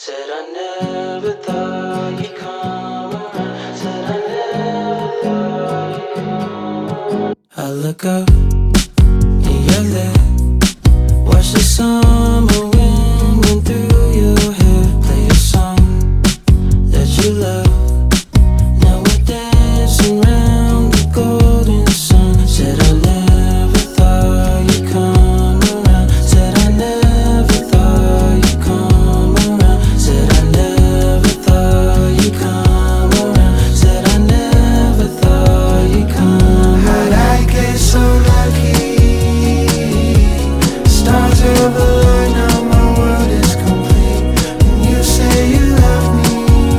Said I never thought you'd come around. Said I never thought you'd come around. I look up in your lip, watch the summer wind run through your hair. Play a song that you love. Now we're dancing round the golden sun. Said I never thought you'd come around. Said I never thought you'd come around. Said I never thought you'd come around. Said I never thought you'd come around. How'd I get so lucky? Stars have aligned, now my world is complete. When you say you love me,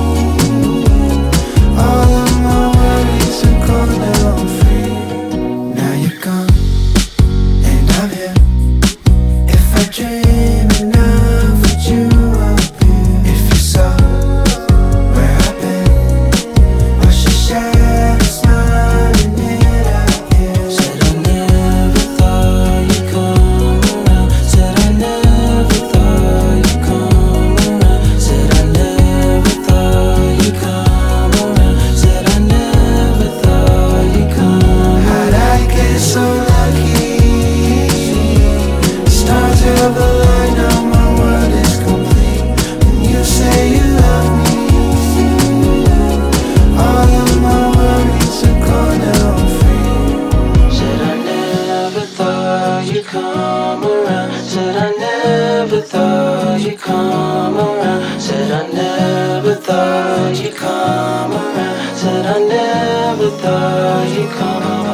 all of my worries are gone, now I'm free. Now you're gone, and I'm here. If I dream enough, would you appear? If you saw where I've been, watch the shadows smiling it out here. Said I never thought you'd come around. Said I never thought you'd come around. Said I never thought you'd come around. Said I never thought you'd come around. How'd I get so lucky? Stars have aligned, now my world is complete. When you say you love me, all of my worries are gone, now I'm free. Said I never thought you'd come around. Said I never thought you'd come around. Said I never thought you'd come around. Said I never thought you'd come around.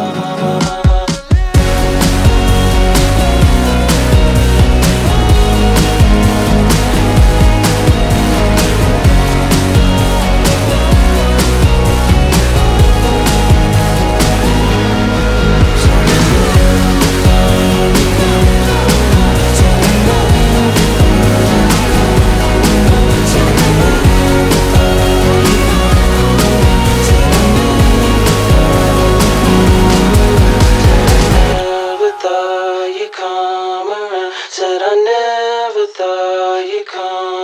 Never thought you'd come around. Said I never thought you'd come